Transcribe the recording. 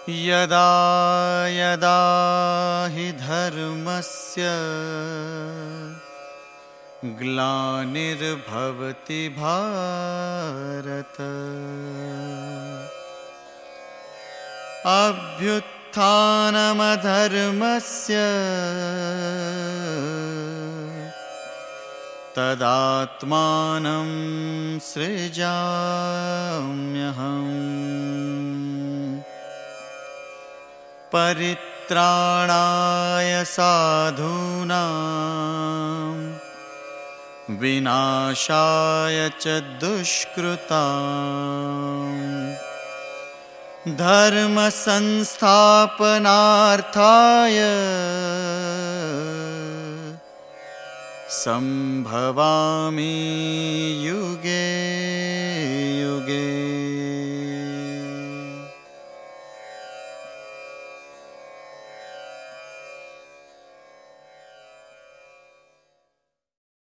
यदा यदा हि धर्मस्य ग्लानिर्भवति भारत अभ्युत्थानमधर्मस्य तदात्मानं सृजाम्यहम् परित्राणाय साधूनां विनाशाय च दुष्कृतां धर्म संस्थापनार्थाय संभवामि युगे